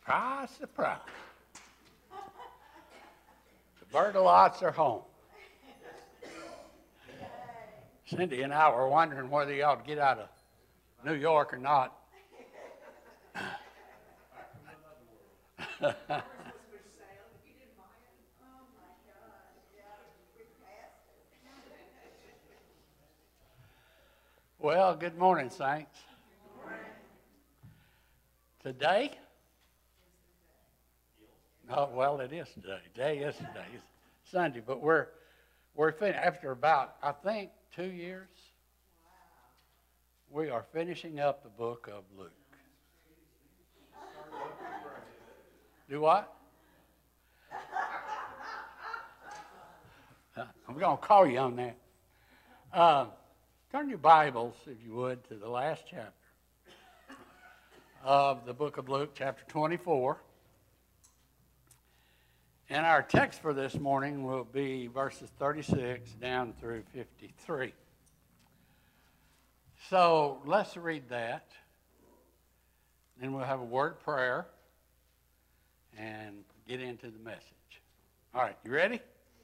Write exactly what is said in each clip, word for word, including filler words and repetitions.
Surprise, surprise. The Bertolots are home. Cindy and I were wondering whether you ought to get out of New York or not. Well, good morning, saints. Good morning. Today? Oh, well, it is today. Today is today. It's Sunday, but we're we're finished after about I think two years. We are finishing up the book of Luke. Do what? I'm going to call you on that. Uh, turn your Bibles, if you would, to the last chapter of the book of Luke, chapter twenty-four. And our text for this morning will be verses thirty-six down through fifty-three. So let's read that. Then we'll have a word of prayer and get into the message. All right, you ready?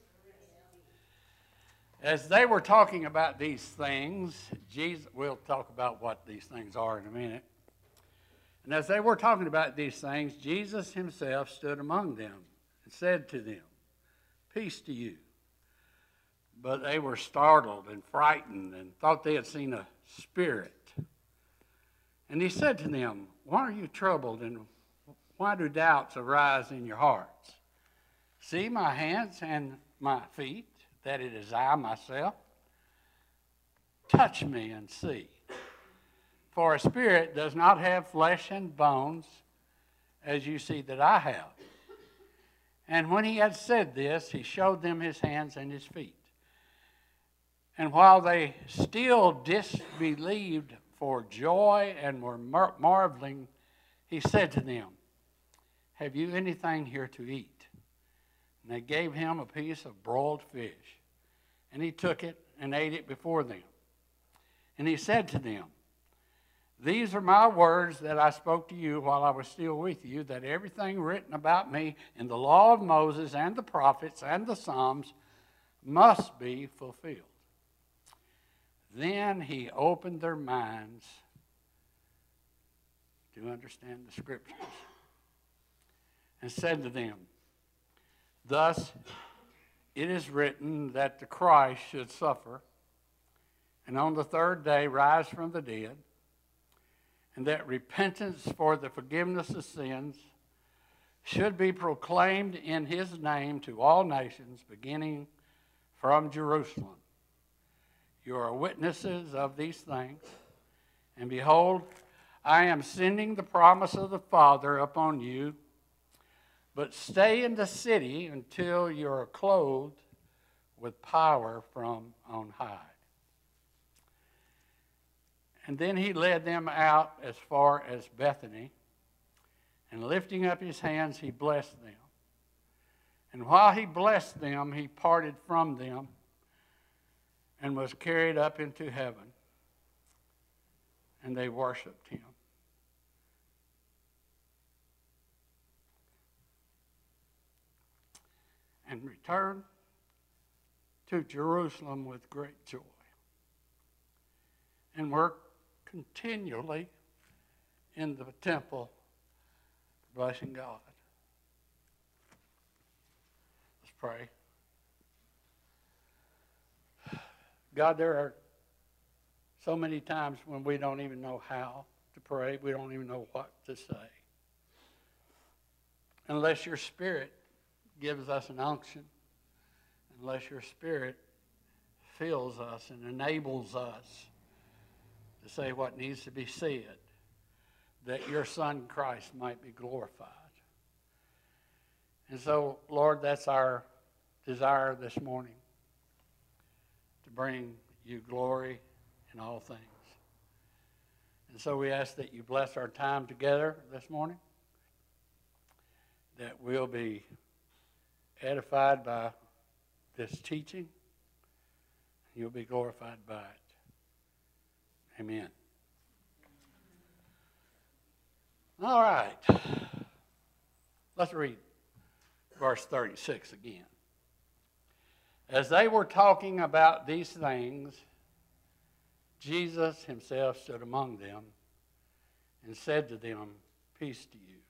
As they were talking about these things, Jesus, we'll talk about what these things are in a minute. And as they were talking about these things, Jesus himself stood among them and said to them, "Peace to you." But they were startled and frightened and thought they had seen a spirit. And he said to them, "Why are you troubled and why do doubts arise in your hearts? See my hands and my feet, that it is I myself. Touch me and see. For a spirit does not have flesh and bones, as you see that I have." And when he had said this, he showed them his hands and his feet. And while they still disbelieved for joy and were mar- marveling, he said to them, "Have you anything here to eat?" And they gave him a piece of broiled fish. And he took it and ate it before them. And he said to them, "These are my words that I spoke to you while I was still with you, that everything written about me in the law of Moses and the prophets and the Psalms must be fulfilled." Then he opened their minds to understand the scriptures and said to them, "Thus it is written that the Christ should suffer and on the third day rise from the dead, and that repentance for the forgiveness of sins should be proclaimed in his name to all nations, beginning from Jerusalem. You are witnesses of these things, and behold, I am sending the promise of the Father upon you, but stay in the city until you are clothed with power from on high." And then he led them out as far as Bethany, and lifting up his hands, he blessed them. And while he blessed them, he parted from them and was carried up into heaven, and they worshiped him. And returned to Jerusalem with great joy, and were continually in the temple blessing God. Let's pray. God, there are so many times when we don't even know how to pray. We don't even know what to say. Unless your Spirit gives us an unction, unless your Spirit fills us and enables us to say what needs to be said, that your Son Christ might be glorified. And so, Lord, that's our desire this morning, to bring you glory in all things. And so we ask that you bless our time together this morning, that we'll be edified by this teaching. You'll be glorified by it. Amen. All right. Let's read verse thirty-six again. As they were talking about these things, Jesus himself stood among them and said to them, "Peace to you."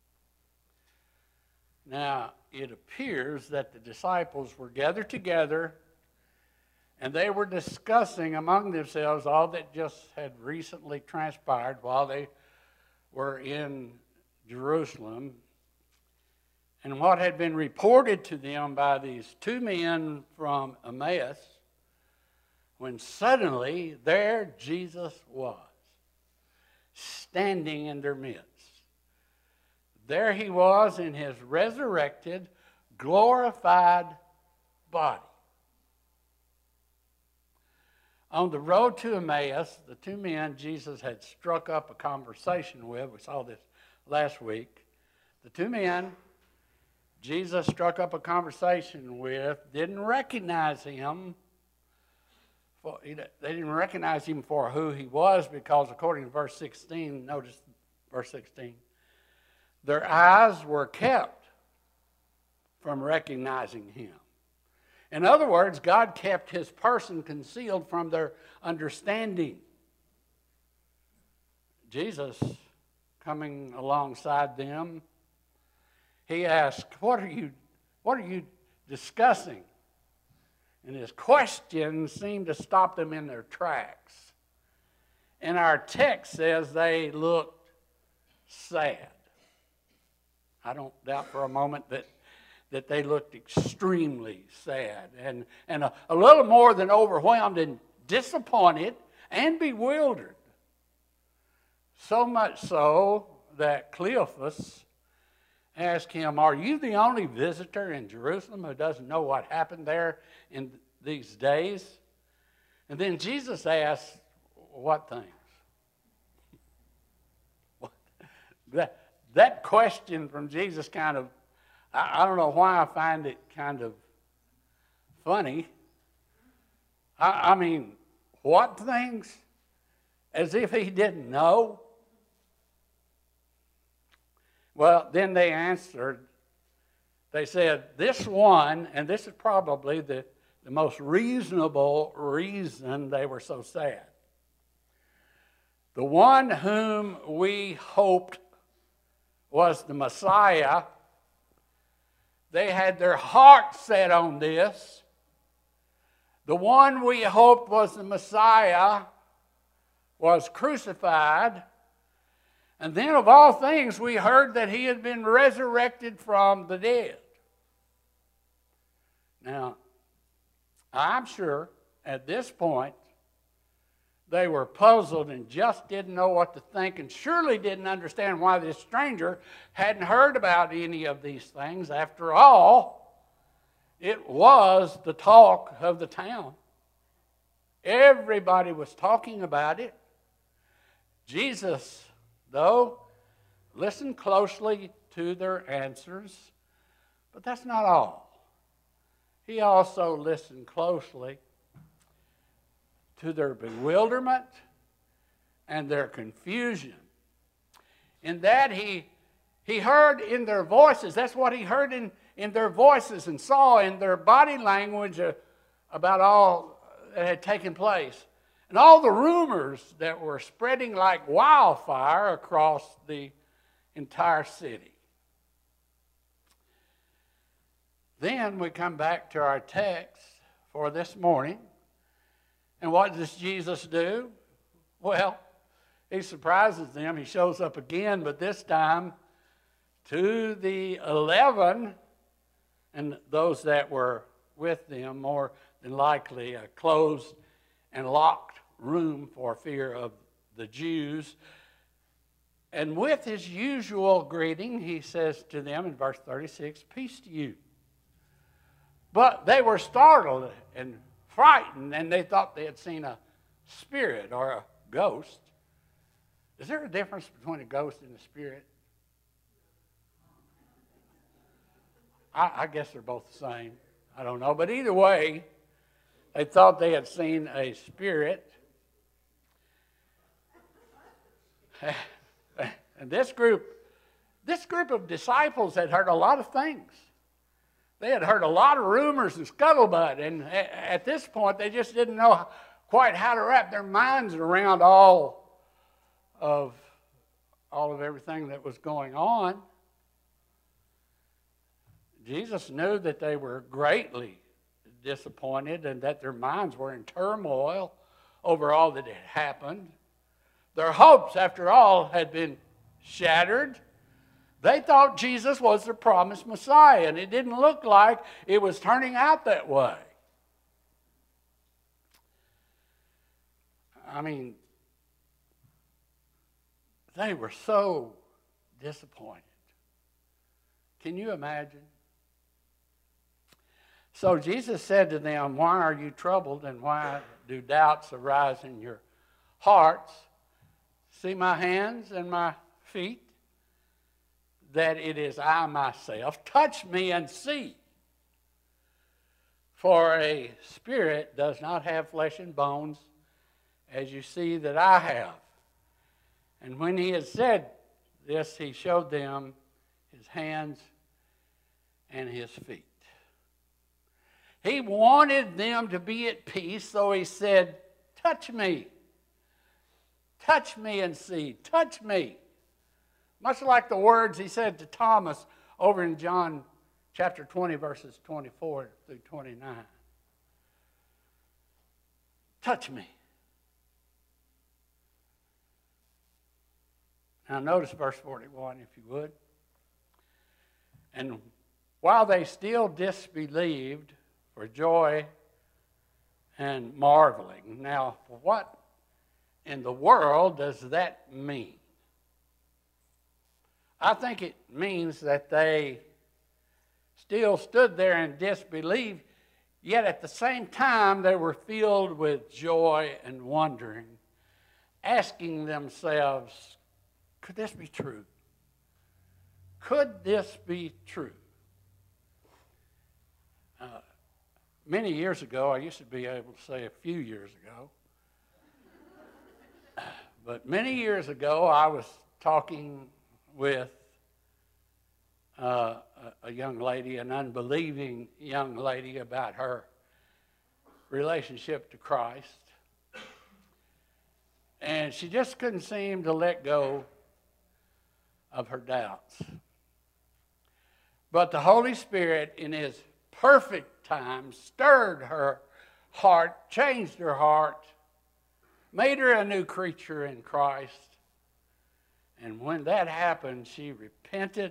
Now, it appears that the disciples were gathered together and they were discussing among themselves all that just had recently transpired while they were in Jerusalem and what had been reported to them by these two men from Emmaus, when suddenly there Jesus was, standing in their midst. There he was in his resurrected, glorified body. On the road to Emmaus, the two men Jesus had struck up a conversation with, we saw this last week, the two men Jesus struck up a conversation with didn't recognize him. For, they didn't recognize him for who he was because according to verse sixteen, notice verse sixteen, their eyes were kept from recognizing him. In other words, God kept his person concealed from their understanding. Jesus, coming alongside them, he asked, what are you, what are you discussing? And his question seemed to stop them in their tracks. And our text says they looked sad. I don't doubt for a moment that, that they looked extremely sad and, and a, a little more than overwhelmed and disappointed and bewildered. So much so that Cleophas asked him, "Are you the only visitor in Jerusalem who doesn't know what happened there in these days?" And then Jesus asked, "What things?" that, that question from Jesus kind of, I, I don't know why I find it kind of funny. I, I mean, what things? As if he didn't know. Well, then they answered, they said, this one, and this is probably the, the most reasonable reason they were so sad. The one whom we hoped was the Messiah, they had their heart set on this. The one we hoped was the Messiah was crucified. And then of all things, we heard that he had been resurrected from the dead. Now, I'm sure at this point, they were puzzled and just didn't know what to think and surely didn't understand why this stranger hadn't heard about any of these things. After all, it was the talk of the town. Everybody was talking about it. Jesus, though, listened closely to their answers, but that's not all. He also listened closely to their bewilderment and their confusion. In that he, he heard in their voices, that's what he heard in, in their voices and saw in their body language uh, about all that had taken place. And all the rumors that were spreading like wildfire across the entire city. Then we come back to our text for this morning. And what does Jesus do? Well, he surprises them. He shows up again, but this time to the eleven and those that were with them, more than likely a closed and locked room for fear of the Jews. And with his usual greeting, he says to them in verse thirty-six, "Peace to you." But they were startled and frightened, and they thought they had seen a spirit or a ghost. Is there a difference between a ghost and a spirit? I, I guess they're both the same. I don't know. But either way, they thought they had seen a spirit. And this group This group of disciples had heard a lot of things. They had heard a lot of rumors and scuttlebutt, and at this point, they just didn't know quite how to wrap their minds around all of, all of everything that was going on. Jesus knew that they were greatly disappointed and that their minds were in turmoil over all that had happened. Their hopes, after all, had been shattered. They thought Jesus was the promised Messiah, and it didn't look like it was turning out that way. I mean, they were so disappointed. Can you imagine? So Jesus said to them, "Why are you troubled, and why do doubts arise in your hearts? See my hands and my feet, that it is I myself. Touch me and see. For a spirit does not have flesh and bones, as you see that I have." And when he had said this, he showed them his hands and his feet. He wanted them to be at peace, so he said, "Touch me. Touch me and see. Touch me." Much like the words he said to Thomas over in John chapter twenty, verses twenty-four through twenty-nine. Touch me. Now notice verse forty-one, if you would. And while they still disbelieved for joy and marveling. Now, what in the world does that mean? I think it means that they still stood there in disbelief, yet at the same time they were filled with joy and wondering, asking themselves, could this be true? Could this be true? Uh, many years ago, I used to be able to say a few years ago, but many years ago I was talking with uh, a young lady, an unbelieving young lady, about her relationship to Christ. And she just couldn't seem to let go of her doubts. But the Holy Spirit, in His perfect time, stirred her heart, changed her heart, made her a new creature in Christ. And when that happened, she repented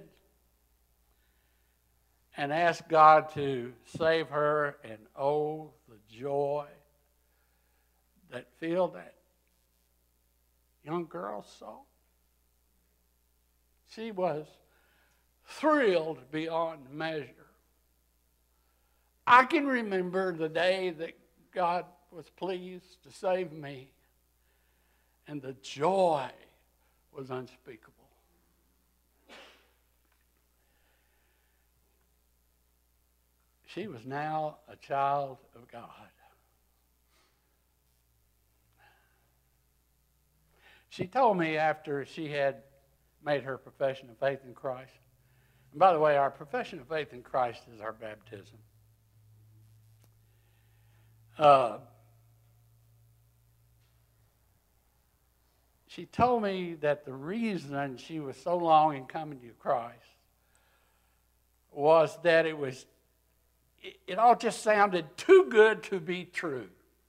and asked God to save her, and oh, the joy that filled that young girl's soul. She was thrilled beyond measure. I can remember the day that God was pleased to save me, and the joy was unspeakable. She was now a child of God. She told me after she had made her profession of faith in Christ, and by the way, our profession of faith in Christ is our baptism. Uh, she told me that the reason she was so long in coming to Christ was that it was, it, it all just sounded too good to be true.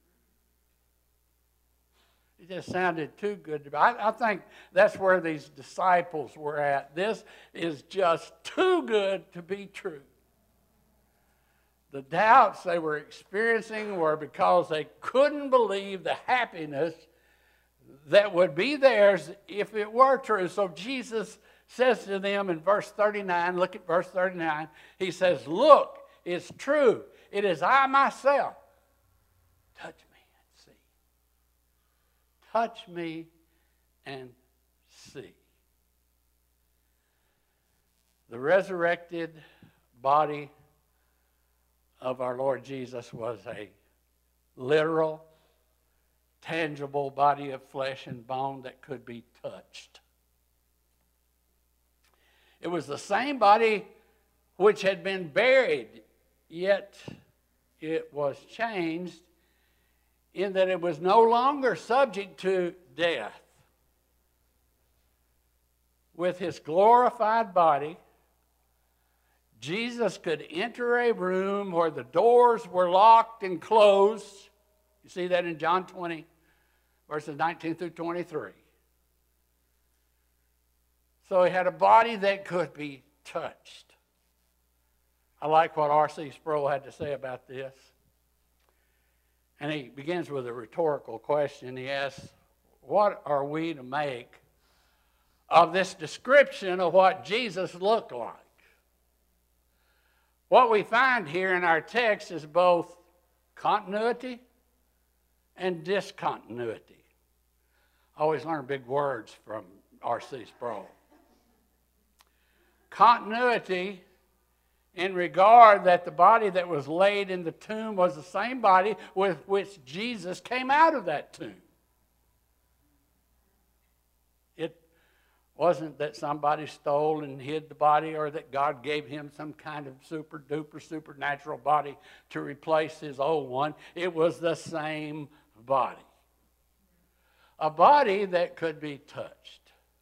It just sounded too good to be. I, I think that's where these disciples were at. This is just too good to be true. The doubts they were experiencing were because they couldn't believe the happiness that would be theirs if it were true. So Jesus says to them in verse thirty-nine, look at verse thirty-nine, he says, "Look, it's true. It is I myself. Touch me and see. Touch me and see." The resurrected body of our Lord Jesus was a literal, tangible body of flesh and bone that could be touched. It was the same body which had been buried, yet it was changed in that it was no longer subject to death. With his glorified body, Jesus could enter a room where the doors were locked and closed. You see that in John twenty, verses nineteen through twenty-three. So he had a body that could be touched. I like what R C Sproul had to say about this. And he begins with a rhetorical question. He asks, what are we to make of this description of what Jesus looked like? What we find here in our text is both continuity and discontinuity. I always learn big words from R C Sproul. Continuity in regard that the body that was laid in the tomb was the same body with which Jesus came out of that tomb. It wasn't that somebody stole and hid the body, or that God gave him some kind of super duper supernatural body to replace his old one. It was the same body. A body that could be touched.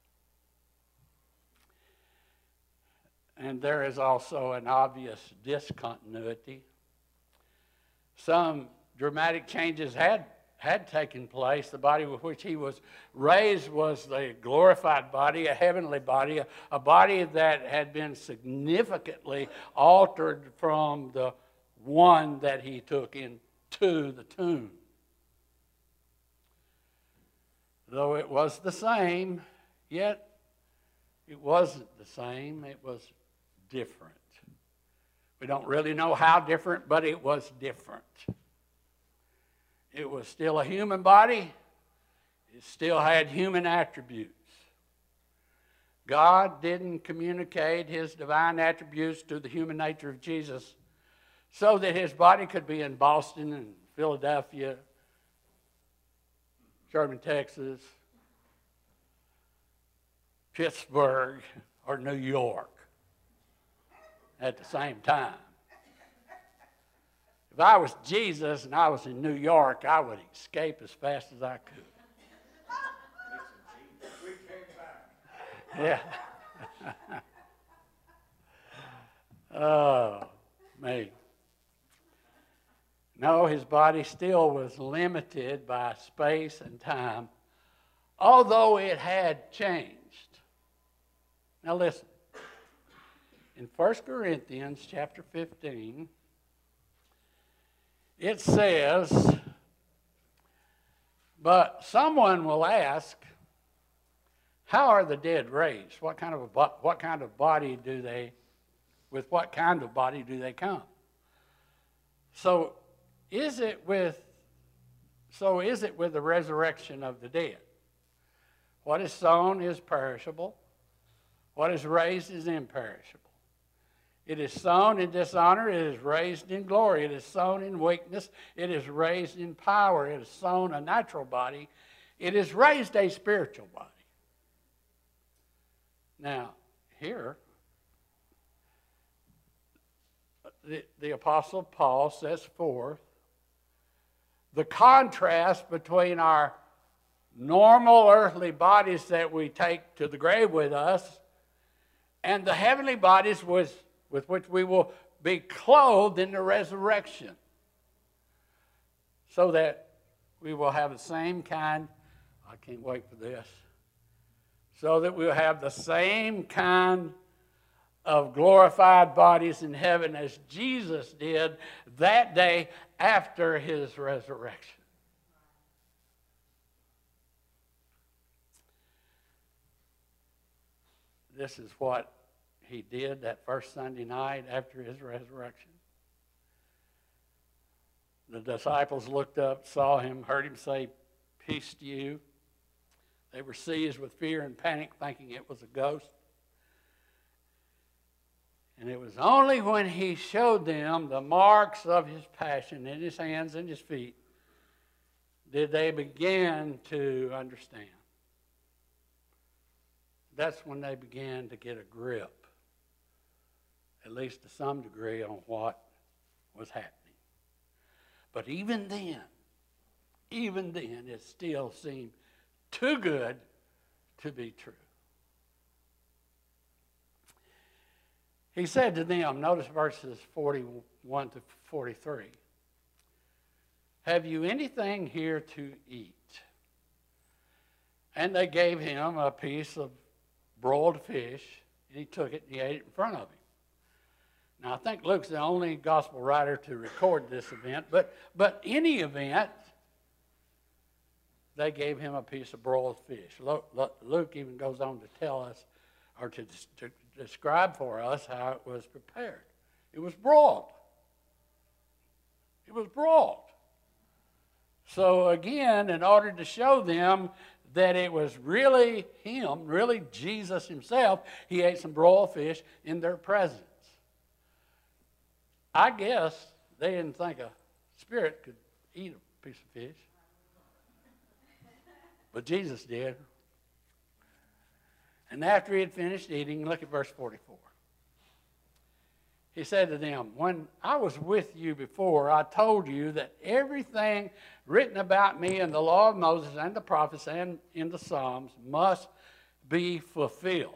And there is also an obvious discontinuity. Some dramatic changes had, had taken place. The body with which he was raised was a glorified body, a heavenly body, a, a body that had been significantly altered from the one that he took into the tomb. Though it was the same, yet it wasn't the same. It was different. We don't really know how different, but it was different. It was still a human body. It still had human attributes. God didn't communicate his divine attributes to the human nature of Jesus so that his body could be in Boston and Philadelphia, Sherman, Texas, Pittsburgh, or New York at the same time. If I was Jesus and I was in New York, I would escape as fast as I could. Yeah. Oh, me. No, his body still was limited by space and time, although it had changed. Now listen. In First Corinthians chapter fifteen, it says, but someone will ask, how are the dead raised? What kind of a, what kind of body do they, with what kind of body do they come? So is it with, so is it with the resurrection of the dead? What is sown is perishable. What is raised is imperishable. It is sown in dishonor. It is raised in glory. It is sown in weakness. It is raised in power. It is sown a natural body. It is raised a spiritual body. Now, here, the, the Apostle Paul sets forth the contrast between our normal earthly bodies that we take to the grave with us and the heavenly bodies with, with which we will be clothed in the resurrection, so that we will have the same kind, I can't wait for this, so that we will have the same kind of glorified bodies in heaven as Jesus did that day after his resurrection. This is what he did that first Sunday night after his resurrection. The disciples looked up, saw him, heard him say, "Peace to you." They were seized with fear and panic, thinking it was a ghost. And it was only when he showed them the marks of his passion in his hands and his feet did they begin to understand. That's when they began to get a grip at least to some degree, on what was happening. But even then, even then, it still seemed too good to be true. He said to them, notice verses forty-one to forty-three, "Have you anything here to eat?" And they gave him a piece of broiled fish, and he took it and he ate it in front of him. Now, I think Luke's the only gospel writer to record this event, but, but any event, they gave him a piece of broiled fish. Luke even goes on to tell us, or to, to describe for us how it was prepared. It was broiled. It was broiled. So again, in order to show them that it was really him, really Jesus himself, he ate some broiled fish in their presence. I guess they didn't think a spirit could eat a piece of fish. But Jesus did. And after he had finished eating, look at verse forty-four. He said to them, "When I was with you before, I told you that everything written about me in the law of Moses and the prophets and in the Psalms must be fulfilled."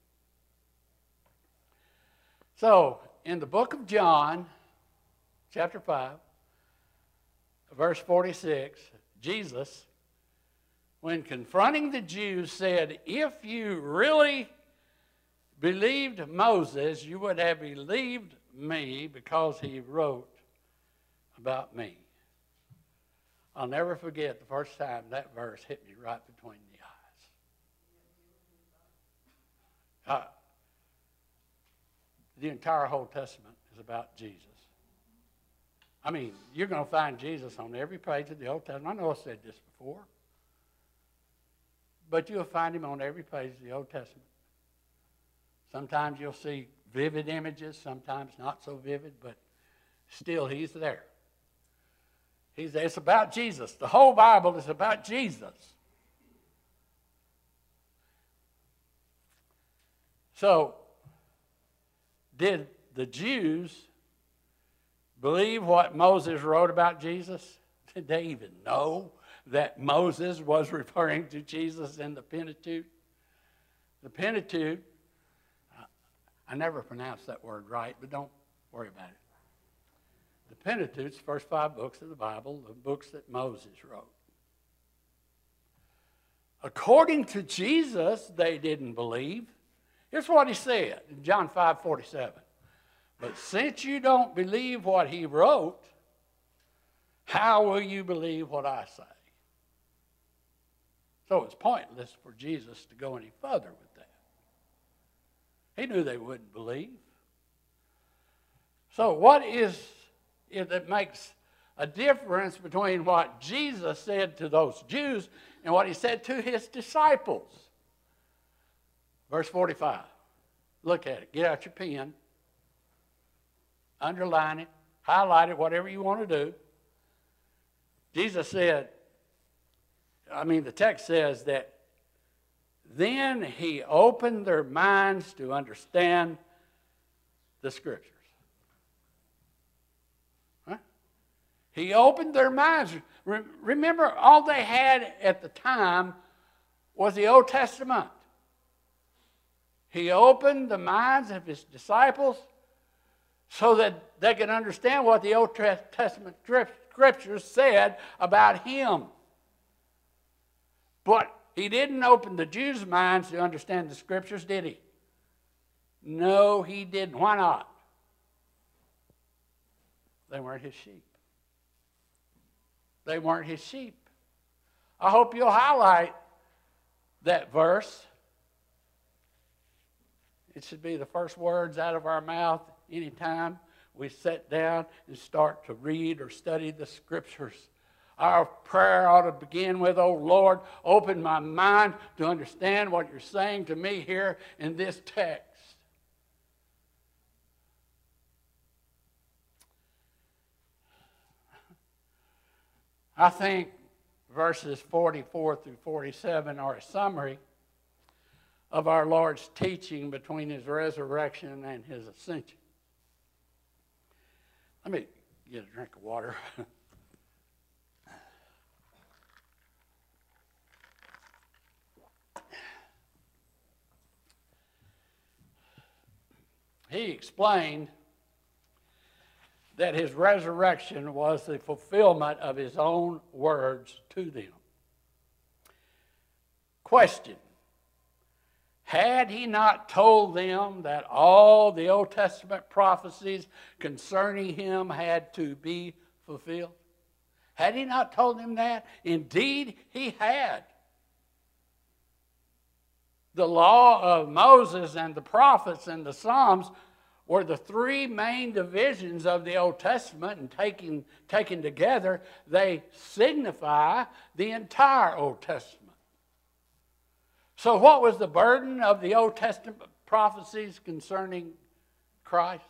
So, in the book of John, chapter five, verse forty-six, Jesus, when confronting the Jews, said, "If you really believed Moses, you would have believed me because he wrote about me." I'll never forget the first time that verse hit me right between the eyes. Uh, the entire Old Testament is about Jesus. I mean, you're going to find Jesus on every page of the Old Testament. I know I've said this before. But you'll find him on every page of the Old Testament. Sometimes you'll see vivid images, sometimes not so vivid, but still he's there. He's there. It's about Jesus. The whole Bible is about Jesus. So, did the Jews believe what Moses wrote about Jesus? Did they even know that Moses was referring to Jesus in the Pentateuch? The Pentateuch, I never pronounced that word right, but don't worry about it. The Pentateuch, the first five books of the Bible, the books that Moses wrote. According to Jesus, they didn't believe. Here's what he said in John five forty-seven. "But since you don't believe what he wrote, how will you believe what I say?" So it's pointless for Jesus to go any further with that. He knew they wouldn't believe. So what is it that makes a difference between what Jesus said to those Jews and what he said to his disciples? Verse forty-five. Look at it. Get out your pen. Underline it. Highlight it. Whatever you want to do. Jesus said, I mean, the text says that then he opened their minds to understand the Scriptures. Huh? He opened their minds. Re- remember, all they had at the time was the Old Testament. He opened the minds of his disciples so that they could understand what the Old Testament Scriptures said about him. But he didn't open the Jews' minds to understand the Scriptures, did he? No, he didn't. Why not? They weren't his sheep. They weren't his sheep. I hope you'll highlight that verse. It should be the first words out of our mouth anytime we sit down and start to read or study the Scriptures. Our prayer ought to begin with, "Oh Lord, open my mind to understand what you're saying to me here in this text." I think verses forty-four through forty-seven are a summary of our Lord's teaching between his resurrection and his ascension. Let me get a drink of water. He explained that his resurrection was the fulfillment of his own words to them. Question: had he not told them that all the Old Testament prophecies concerning him had to be fulfilled? Had he not told them that? Indeed, he had. The law of Moses and the prophets and the Psalms were the three main divisions of the Old Testament, and taken, taken together, they signify the entire Old Testament. So what was the burden of the Old Testament prophecies concerning Christ?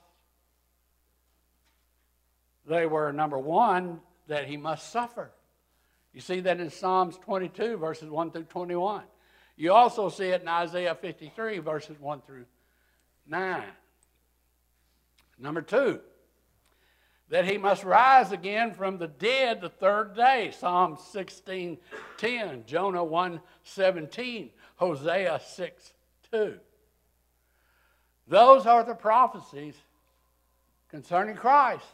They were, number one, that he must suffer. You see that in Psalms twenty-two, verses one through twenty-one. You also see it in Isaiah fifty-three, verses one through nine. Number two, that he must rise again from the dead the third day. Psalm sixteen ten, Jonah one seventeen, Hosea six two. Those are the prophecies concerning Christ.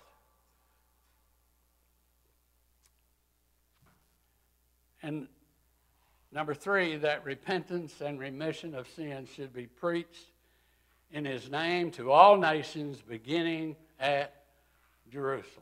And number three, that repentance and remission of sins should be preached in his name to all nations, beginning at Jerusalem.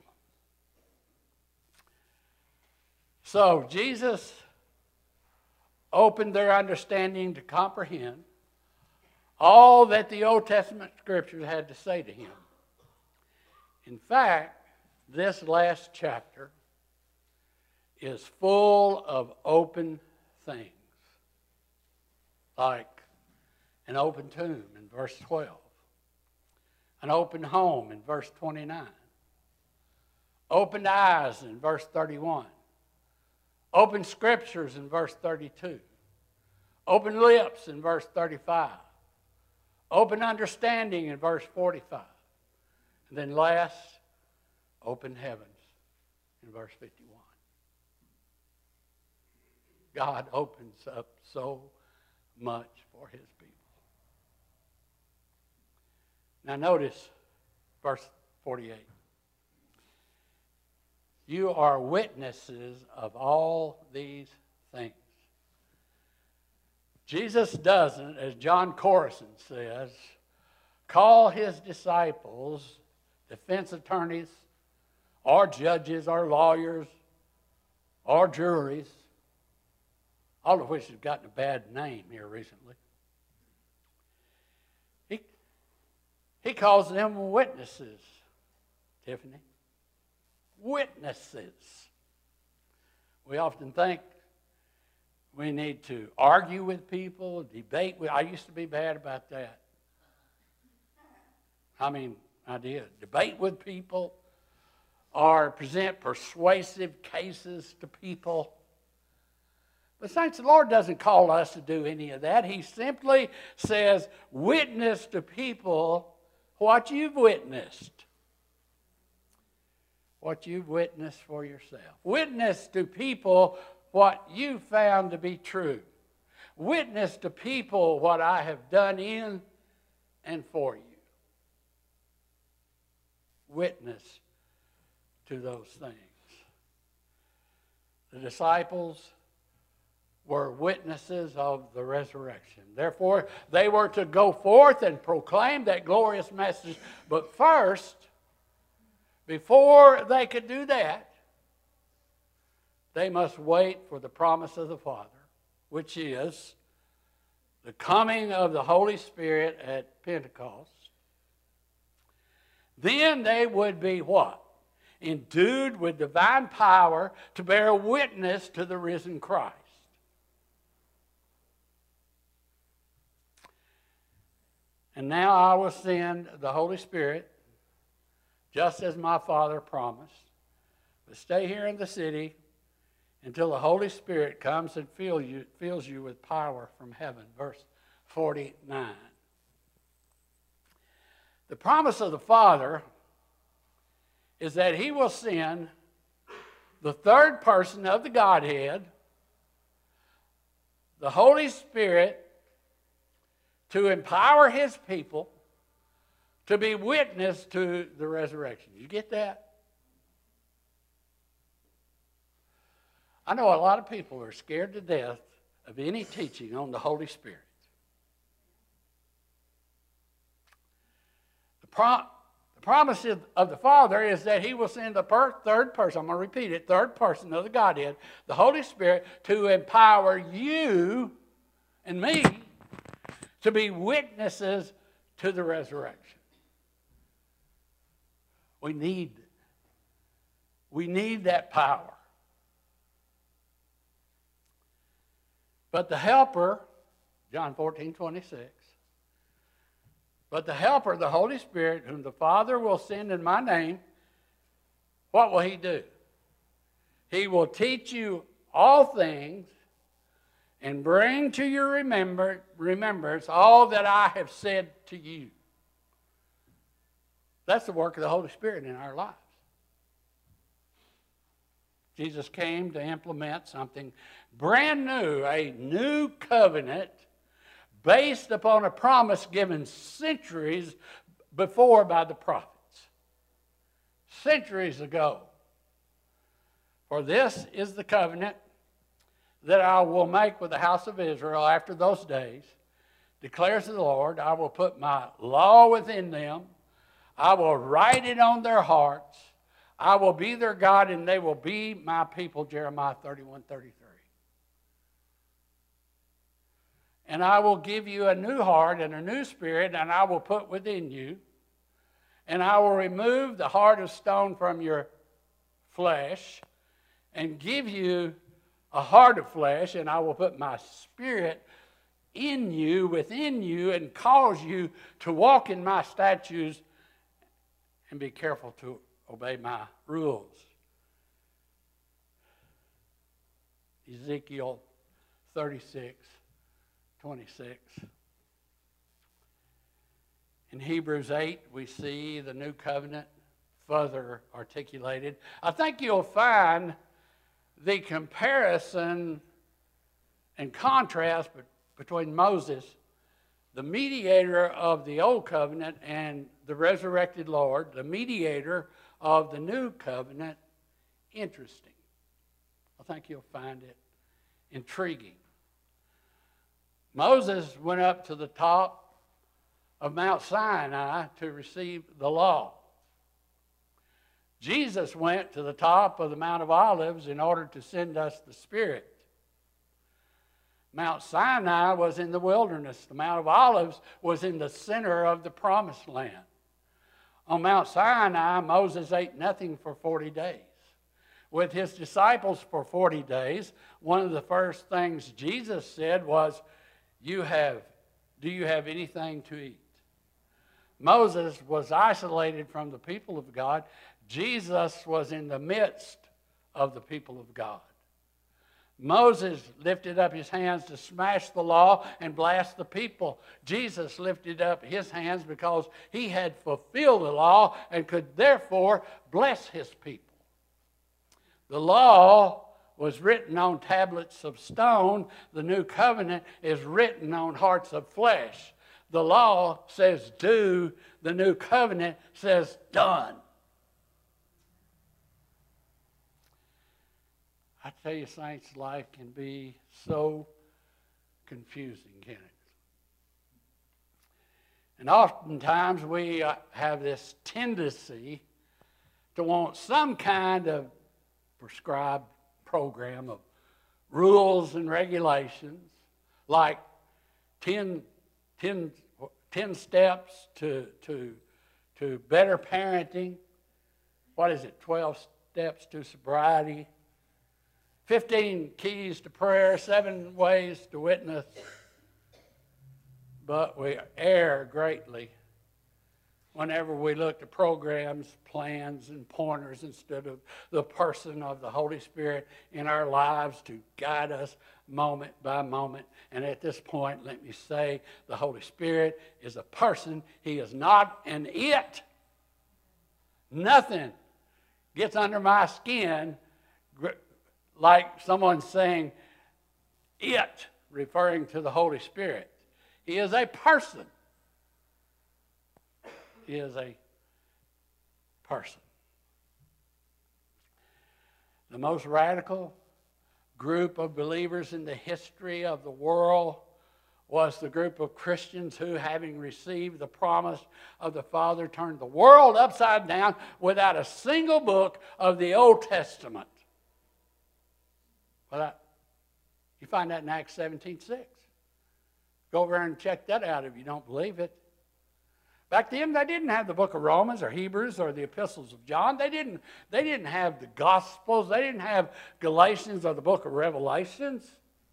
So Jesus opened their understanding to comprehend all that the Old Testament scriptures had to say to him. In fact, this last chapter is full of open things, like an open tomb in verse twelve, an open home in verse twenty-nine, opened eyes in verse thirty-one, open scriptures in verse thirty-two, open lips in verse thirty-five, open understanding in verse forty-five, and then last, open heavens in verse fifty-one. God opens up so much for his people. Now notice verse forty-eight. You are witnesses of all these things. Jesus doesn't, as John Corson says, call his disciples defense attorneys or judges or lawyers or juries, all of which have gotten a bad name here recently. He, he calls them witnesses, Tiffany. Witnesses. We often think we need to argue with people, debate with. I used to be bad about that. I mean, I did. Debate with people or present persuasive cases to people. But saints, the Lord doesn't call us to do any of that. He simply says, witness to people what you've witnessed. What you've witnessed for yourself. Witness to people what you found to be true. Witness to people what I have done in and for you. Witness to those things. The disciples were witnesses of the resurrection. Therefore, they were to go forth and proclaim that glorious message. But first, before they could do that, they must wait for the promise of the Father, which is the coming of the Holy Spirit at Pentecost. Then they would be what? Endued with divine power to bear witness to the risen Christ. And now I will send the Holy Spirit, just as my Father promised. But stay here in the city until the Holy Spirit comes and fill you, fills you with power from heaven. Verse forty-nine. The promise of the Father is that he will send the third person of the Godhead, the Holy Spirit, to empower his people to be witness to the resurrection. You get that? I know a lot of people are scared to death of any teaching on the Holy Spirit. The, pro- the promise of the Father is that he will send the per- third person, I'm going to repeat it, third person of the Godhead, the Holy Spirit, to empower you and me to be witnesses to the resurrection. We need, we need that power. But the Helper, John fourteen twenty-six, but the Helper, the Holy Spirit, whom the Father will send in my name, what will he do? He will teach you all things and bring to your remember, remembrance all that I have said to you. That's the work of the Holy Spirit in our lives. Jesus came to implement something brand new, a new covenant based upon a promise given centuries before by the prophets. Centuries ago. For this is the covenant that I will make with the house of Israel after those days, declares the Lord. I will put my law within them. I will write it on their hearts. I will be their God, and they will be my people, Jeremiah thirty-one thirty-three. And I will give you a new heart and a new spirit, and I will put within you. And I will remove the heart of stone from your flesh and give you a heart of flesh, and I will put my spirit in you, within you, and cause you to walk in my statutes and be careful to obey my rules. Ezekiel thirty-six twenty-six. In Hebrews eight, we see the new covenant further articulated. I think you'll find the comparison and contrast between Moses, the mediator of the old covenant, and the resurrected Lord, the mediator of the new covenant, interesting. I think you'll find it intriguing. Moses went up to the top of Mount Sinai to receive the law. Jesus went to the top of the Mount of Olives in order to send us the Spirit. Mount Sinai was in the wilderness. The Mount of Olives was in the center of the Promised Land. On Mount Sinai, Moses ate nothing for forty days. With his disciples for forty days, one of the first things Jesus said was, "You have, do you have anything to eat?" Moses was isolated from the people of God. Jesus was in the midst of the people of God. Moses lifted up his hands to smash the law and blast the people. Jesus lifted up his hands because he had fulfilled the law and could therefore bless his people. The law was written on tablets of stone. The new covenant is written on hearts of flesh. The law says do. The new covenant says done. I tell you, saints, life can be so confusing, can it? And oftentimes we uh, have this tendency to want some kind of prescribed program of rules and regulations, like ten, ten, ten steps to, to, to better parenting. What is it, twelve steps to sobriety? fifteen keys to prayer, seven ways to witness. But we err greatly whenever we look to programs, plans, and pointers instead of the person of the Holy Spirit in our lives to guide us moment by moment. And at this point, let me say, the Holy Spirit is a person. He is not an it. Nothing gets under my skin, like someone saying, it, referring to the Holy Spirit. He is a person. He is a person. The most radical group of believers in the history of the world was the group of Christians who, having received the promise of the Father, turned the world upside down without a single book of the Old Testament. Well, you find that in Acts seventeen six. Go over and check that out if you don't believe it. Back then, they didn't have the book of Romans or Hebrews or the epistles of John. They didn't, they didn't have the Gospels. They didn't have Galatians or the book of Revelations.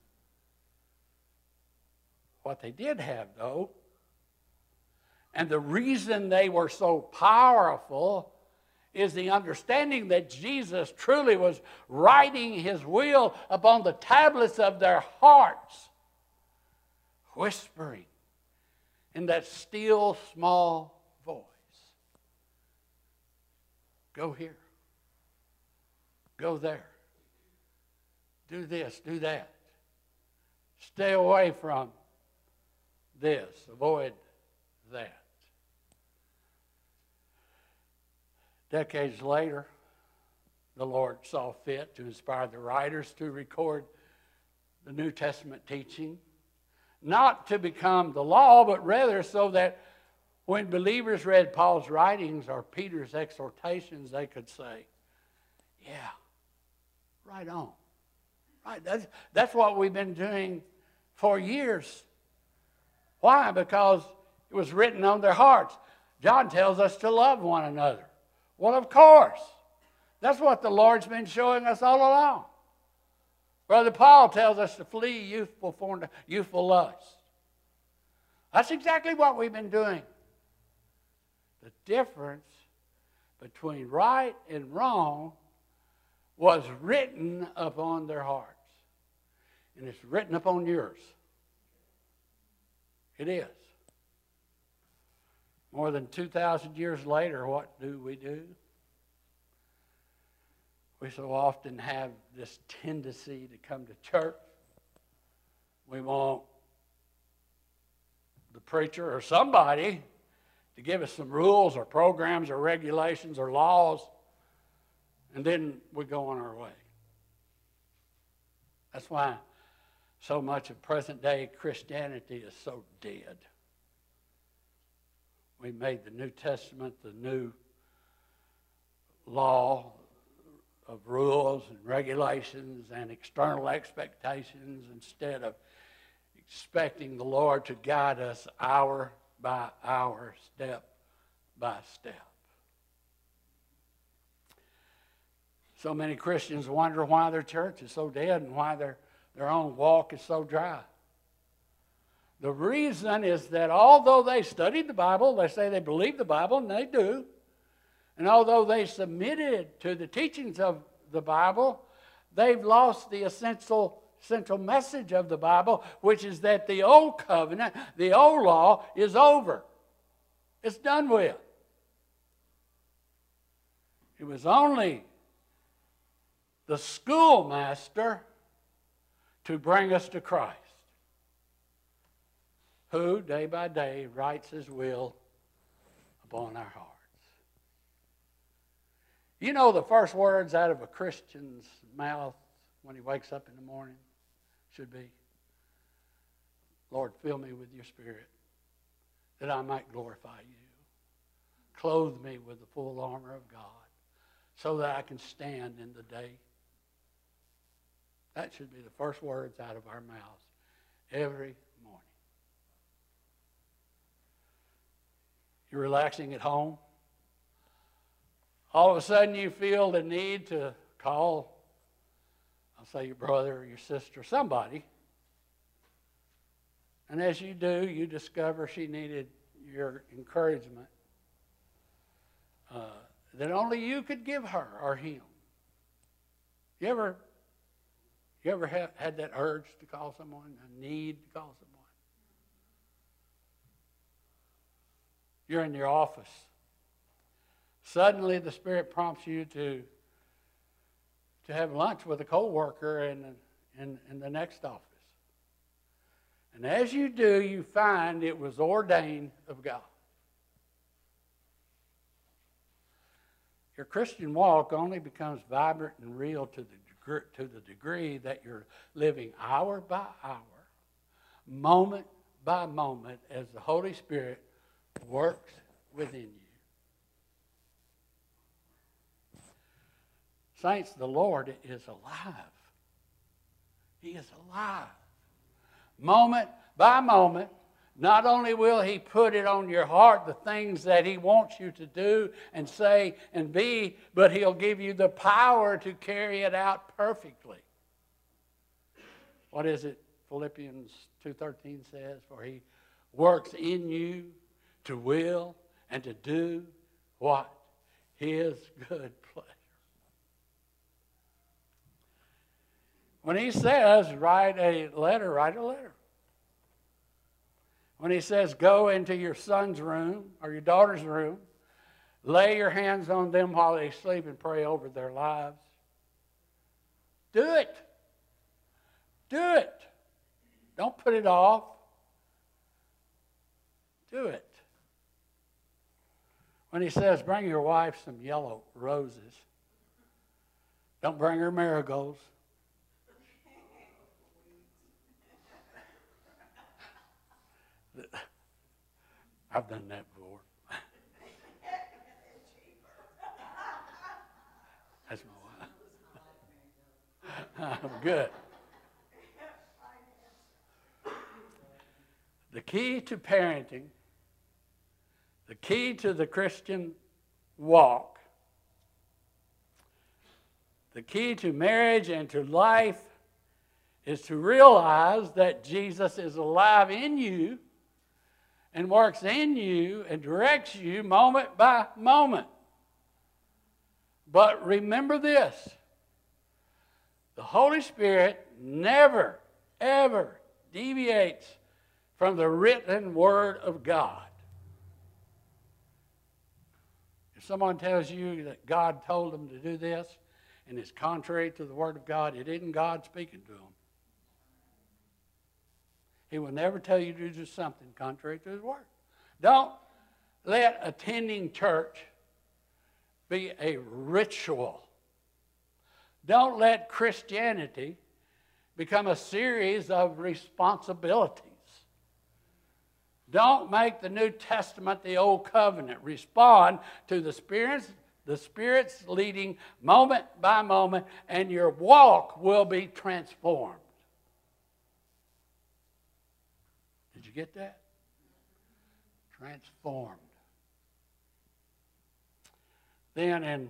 What they did have, though, and the reason they were so powerful, is the understanding that Jesus truly was writing his will upon the tablets of their hearts, whispering in that still small voice. Go here. Go there. Do this, do that. Stay away from this. Avoid that. Decades later, the Lord saw fit to inspire the writers to record the New Testament teaching, not to become the law, but rather so that when believers read Paul's writings or Peter's exhortations, they could say, yeah, right on. Right, that's, that's what we've been doing for years. Why? Because it was written on their hearts. John tells us to love one another. Well, of course. That's what the Lord's been showing us all along. Brother Paul tells us to flee youthful, form, youthful lust. That's exactly what we've been doing. The difference between right and wrong was written upon their hearts. And it's written upon yours. It is. More than two thousand years later, what do we do? We so often have this tendency to come to church. We want the preacher or somebody to give us some rules or programs or regulations or laws, and then we go on our way. That's why so much of present-day Christianity is so dead. We made the New Testament the new law of rules and regulations and external expectations instead of expecting the Lord to guide us hour by hour, step by step. So many Christians wonder why their church is so dead and why their, their own walk is so dry. The reason is that although they studied the Bible, they say they believe the Bible, and they do, and although they submitted to the teachings of the Bible, they've lost the essential central message of the Bible, which is that the old covenant, the old law, is over. It's done with. It was only the schoolmaster to bring us to Christ, who day by day writes his will upon our hearts. You know the first words out of a Christian's mouth when he wakes up in the morning should be, Lord, fill me with your Spirit that I might glorify you. Clothe me with the full armor of God so that I can stand in the day. That should be the first words out of our mouths every morning. You're relaxing at home. All of a sudden you feel the need to call, I'll say your brother or your sister, somebody. And as you do, you discover she needed your encouragement uh, that only you could give her or him. You ever, you ever have, had that urge to call someone, a need to call someone? You're in your office. Suddenly the Spirit prompts you to to have lunch with a co-worker in, in, in the next office. And as you do, you find it was ordained of God. Your Christian walk only becomes vibrant and real to the degree, to the degree that you're living hour by hour, moment by moment, as the Holy Spirit works within you. Saints, the Lord is alive. He is alive. Moment by moment, not only will He put it on your heart, the things that He wants you to do and say and be, but He'll give you the power to carry it out perfectly. What is it Philippians two thirteen says? For He works in you to will and to do what? His good pleasure. When He says, write a letter, write a letter. When He says, go into your son's room or your daughter's room, lay your hands on them while they sleep and pray over their lives, do it. Do it. Don't put it off. Do it. When He says, bring your wife some yellow roses, don't bring her marigolds. I've done that before. That's my wife. I'm good. The key to parenting, the key to the Christian walk, the key to marriage and to life is to realize that Jesus is alive in you and works in you and directs you moment by moment. But remember this, the Holy Spirit never, ever deviates from the written Word of God. If someone tells you that God told them to do this and it's contrary to the Word of God, it isn't God speaking to them. He will never tell you to do something contrary to His Word. Don't let attending church be a ritual. Don't let Christianity become a series of responsibilities. Don't make the New Testament the Old Covenant. Respond to the Spirit's, the Spirit's leading moment by moment, and your walk will be transformed. Did you get that? Transformed. Then in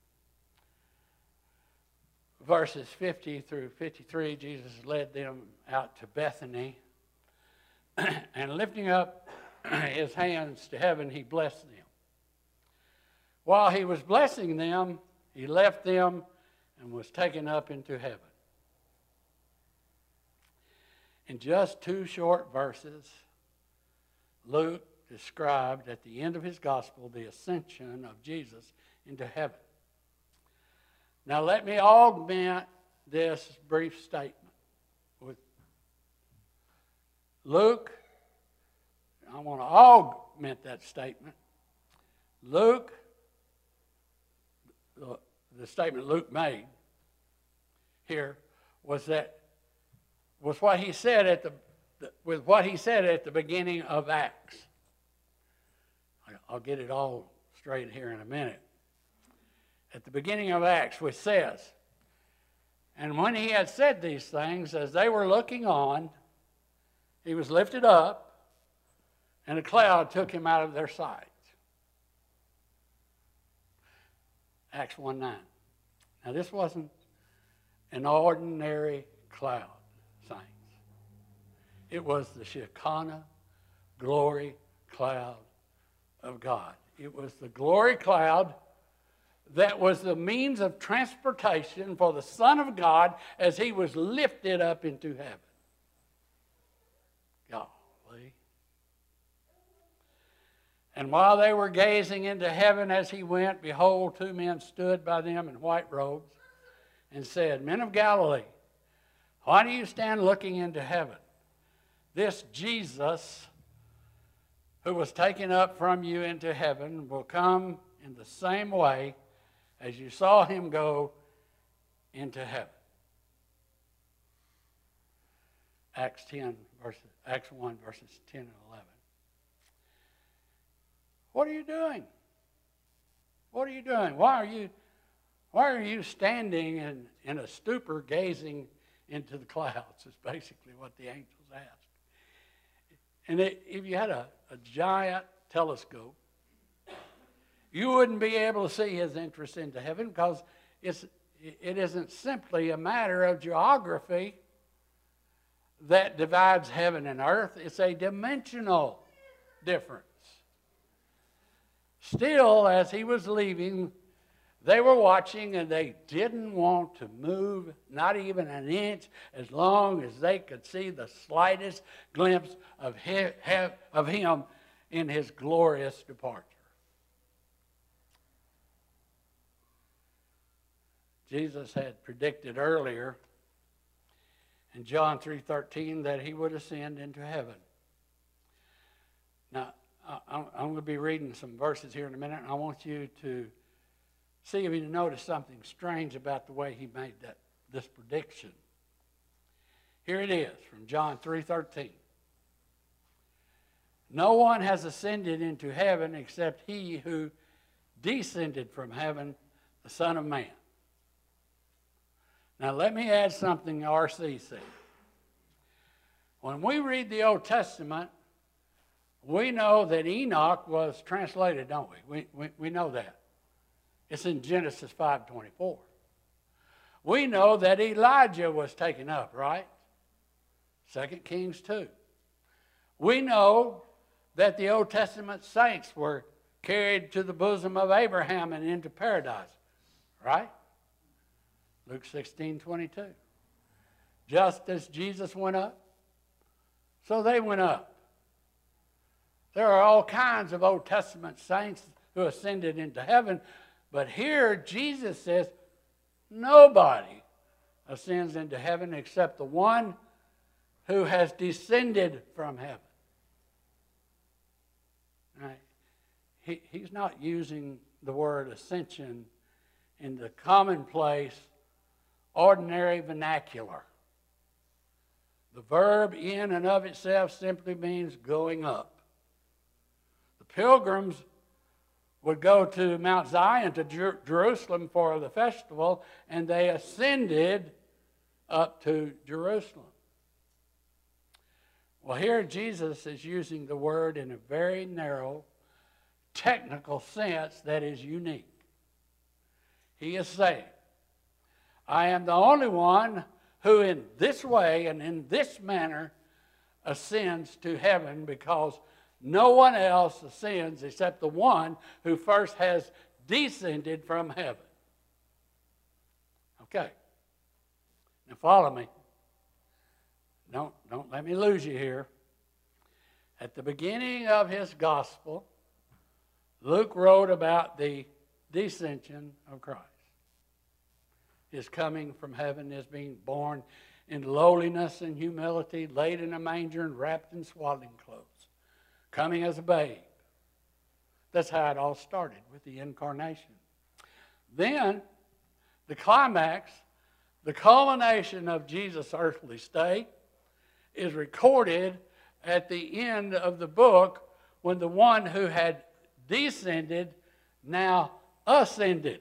verses fifty through fifty-three, Jesus led them out to Bethany, and lifting up His hands to heaven, He blessed them. While He was blessing them, He left them and was taken up into heaven. In just two short verses, Luke described at the end of his gospel the ascension of Jesus into heaven. Now let me augment this brief statement with Luke. I want to augment that statement. Luke, the, the statement Luke made here was that was what he said at the with what he said at the beginning of Acts. I'll get it all straight here in a minute. At the beginning of Acts, which says, and when he had said these things, as they were looking on, he was lifted up, and a cloud took him out of their sight. Acts one nine. Now this wasn't an ordinary cloud, saints. It was the Shekinah glory cloud of God. It was the glory cloud that was the means of transportation for the Son of God as He was lifted up into heaven. Golly. And while they were gazing into heaven as He went, behold, two men stood by them in white robes, and said, Men of Galilee, why do you stand looking into heaven? This Jesus, who was taken up from you into heaven, will come in the same way as you saw him go into heaven. Acts ten, verses, Acts one, verses ten and eleven. What are you doing? What are you doing? Why are you, why are you standing in, in a stupor gazing into the clouds? Is basically what the angels asked. And it, if you had a, a giant telescope, you wouldn't be able to see his entrance into heaven, because it's, it isn't simply a matter of geography that divides heaven and earth. It's a dimensional difference. Still, as he was leaving, they were watching, and they didn't want to move, not even an inch, as long as they could see the slightest glimpse of him, of him in his glorious departure. Jesus had predicted earlier in John three thirteen that he would ascend into heaven. Now, I'm going to be reading some verses here in a minute, and I want you to see if you notice something strange about the way he made that, this prediction. Here it is from John three thirteen. No one has ascended into heaven except he who descended from heaven, the Son of Man. Now let me add something R C said. When we read the Old Testament, we know that Enoch was translated, don't we? We, we, we know that. It's in Genesis five twenty-four. We know that Elijah was taken up, right? Second Kings two. We know that the Old Testament saints were carried to the bosom of Abraham and into paradise, right? Luke sixteen twenty-two. Just as Jesus went up, so they went up. There are all kinds of Old Testament saints who ascended into heaven, but here Jesus says nobody ascends into heaven except the one who has descended from heaven. Right? He, he's not using the word ascension in the commonplace, ordinary vernacular. The verb in and of itself simply means going up. The pilgrims would go to Mount Zion, to Jer- Jerusalem for the festival, and they ascended up to Jerusalem. Well, here Jesus is using the word in a very narrow, technical sense that is unique. He is saying, I am the only one who in this way and in this manner ascends to heaven, because no one else ascends except the one who first has descended from heaven. Okay. Now follow me. Don't, don't let me lose you here. At the beginning of his gospel, Luke wrote about the descension of Christ. His coming from heaven, is being born in lowliness and humility, laid in a manger and wrapped in swaddling clothes, coming as a babe. That's how it all started, with the incarnation. Then, the climax, the culmination of Jesus' earthly stay, is recorded at the end of the book, when the one who had descended now ascended.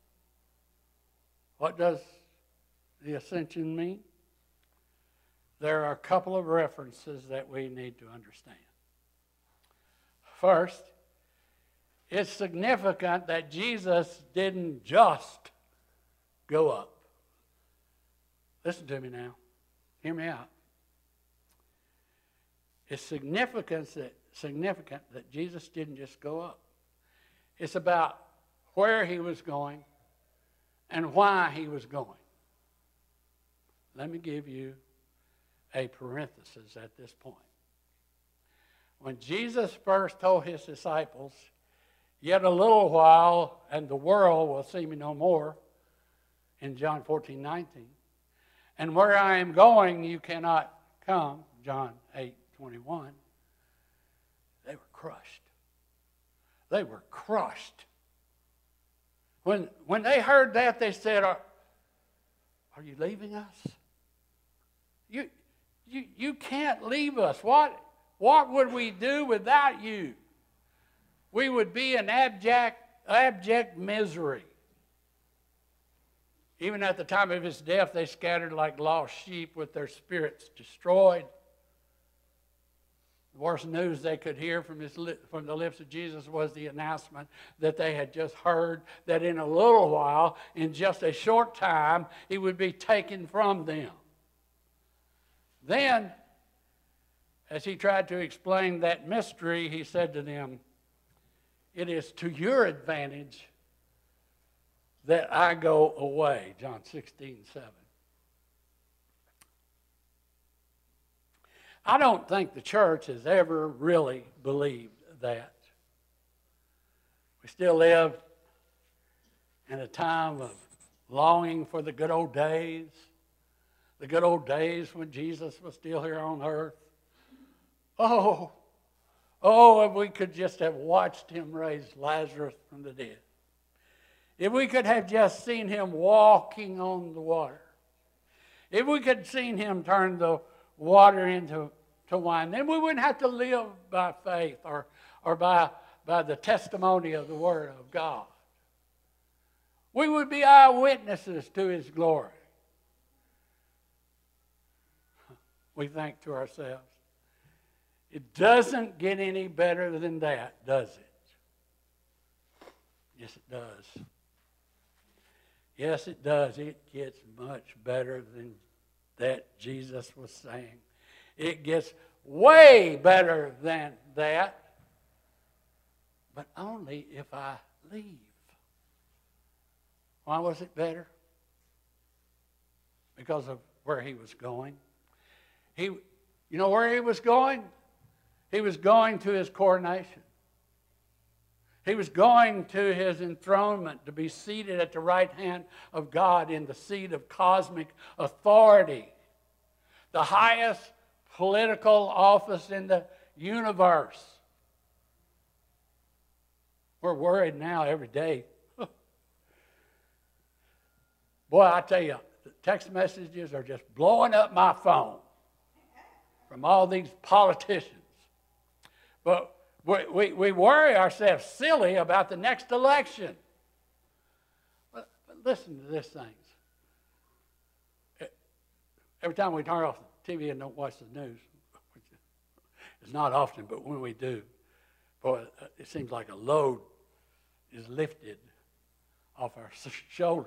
What does the ascension mean? There are a couple of references that we need to understand. First, it's significant that Jesus didn't just go up. Listen to me now. Hear me out. It's significant that, significant that Jesus didn't just go up. It's about where he was going and why he was going. Let me give you a parenthesis at this point. When Jesus first told his disciples, yet a little while and the world will see me no more, in John fourteen nineteen. And where I am going, you cannot come, John eight twenty-one. They were crushed. They were crushed. When, when they heard that, they said, are, are you leaving us? You, you, you can't leave us. What, what would we do without you? We would be in abject, abject misery. Even at the time of his death, they scattered like lost sheep with their spirits destroyed. The worst news they could hear from, his li- from the lips of Jesus was the announcement that they had just heard that in a little while, in just a short time, he would be taken from them. Then, as he tried to explain that mystery, he said to them, "It is to your advantage that I go away." John sixteen seven. I don't think the church has ever really believed that. We still live in a time of longing for the good old days, the good old days when Jesus was still here on earth. Oh, oh, if we could just have watched him raise Lazarus from the dead. If we could have just seen him walking on the water. If we could have seen him turn the water into to wine, then we wouldn't have to live by faith or, or by, by the testimony of the Word of God. We would be eyewitnesses to his glory. We think to ourselves, it doesn't get any better than that, does it? Yes, it does. Yes, it does. It gets much better than that, Jesus was saying. It gets way better than that, but only if I leave. Why was it better? Because of where he was going. He, you know where he was going? He was going to his coronation. He was going to his enthronement to be seated at the right hand of God in the seat of cosmic authority. The highest political office in the universe. We're worried now every day. Boy, I tell you, the text messages are just blowing up my phone from all these politicians. But we, we, we worry ourselves silly about the next election. But, but listen to this, things. Every time we turn off the T V and don't watch the news, which is not often, but when we do, boy, it seems like a load is lifted off our shoulders.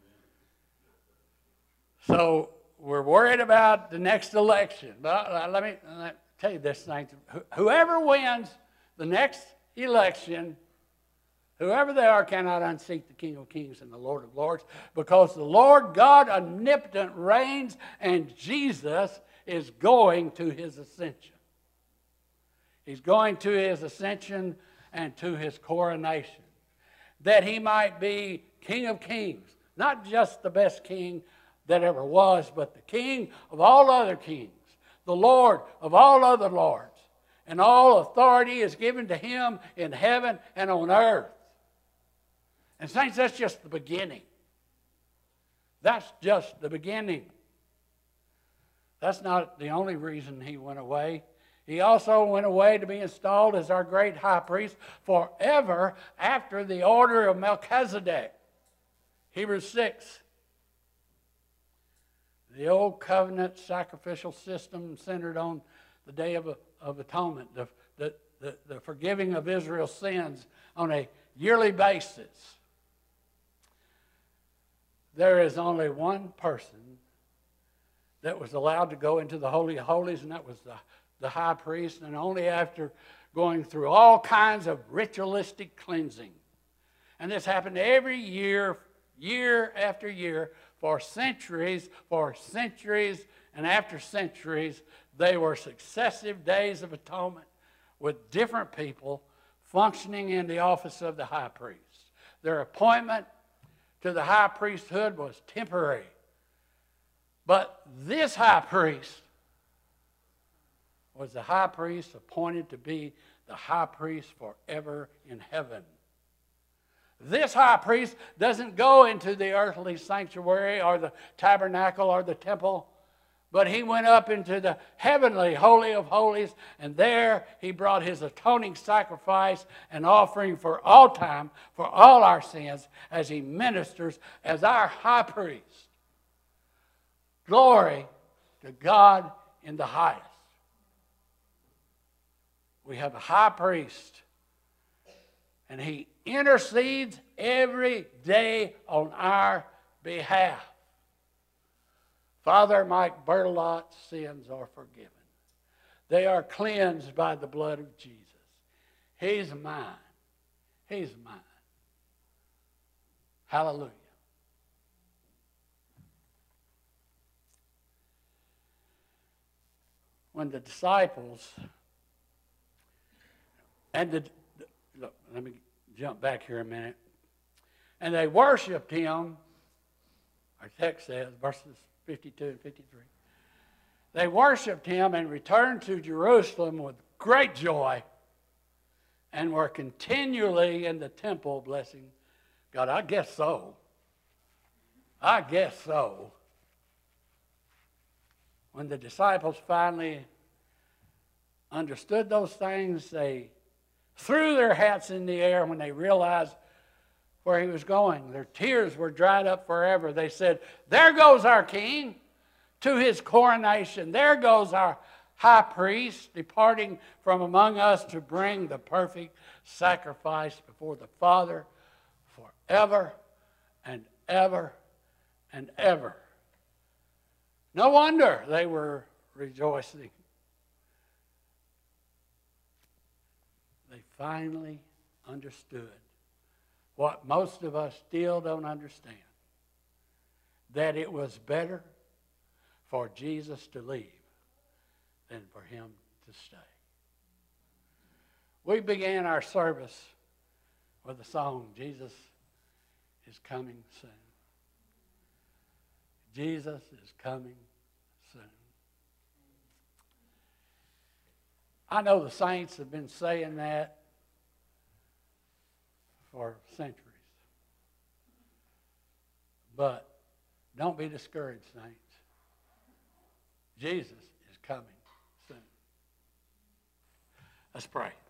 So we're worried about the next election. But let me, let me tell you this thing. Whoever wins the next election, whoever they are, cannot unseat the King of Kings and the Lord of Lords, because the Lord God omnipotent reigns and Jesus is going to his ascension. He's going to his ascension and to his coronation, that he might be King of Kings, not just the best king that ever was, but the King of all other kings, the Lord of all other lords, and all authority is given to him in heaven and on earth. And saints, that's just the beginning. That's just the beginning. That's not the only reason he went away. He also went away to be installed as our great high priest forever after the order of Melchizedek. Hebrews six. The old covenant sacrificial system centered on the Day of, of Atonement, the, the, the, the forgiving of Israel's sins on a yearly basis. There is only one person that was allowed to go into the Holy of Holies, and that was the, the high priest, and only after going through all kinds of ritualistic cleansing. And this happened every year, year after year, for centuries, for centuries, and after centuries. They were successive days of atonement with different people functioning in the office of the high priest. Their appointment to the high priesthood was temporary. But this high priest was the high priest appointed to be the high priest forever in heaven. This high priest doesn't go into the earthly sanctuary or the tabernacle or the temple, but he went up into the heavenly Holy of Holies, and there he brought his atoning sacrifice and offering for all time, for all our sins, as he ministers as our high priest. Glory to God in the highest. We have a high priest, and he intercedes every day on our behalf. Father Mike Bertolot's sins are forgiven. They are cleansed by the blood of Jesus. He's mine. He's mine. Hallelujah. When the disciples, and the, look, let me jump back here a minute. And they worshiped him, our text says, verses fifty-two and fifty-three. They worshiped him and returned to Jerusalem with great joy and were continually in the temple blessing God. I guess so. I guess so. When the disciples finally understood those things, they threw their hats in the air when they realized where he was going. Their tears were dried up forever. They said, "There goes our king to his coronation. There goes our high priest departing from among us to bring the perfect sacrifice before the Father forever and ever and ever." No wonder they were rejoicing. They finally understood what most of us still don't understand, that it was better for Jesus to leave than for him to stay. We began our service with the song, "Jesus is Coming Soon." Jesus is coming soon. I know the saints have been saying that for centuries. But don't be discouraged, saints. Jesus is coming soon. Let's pray.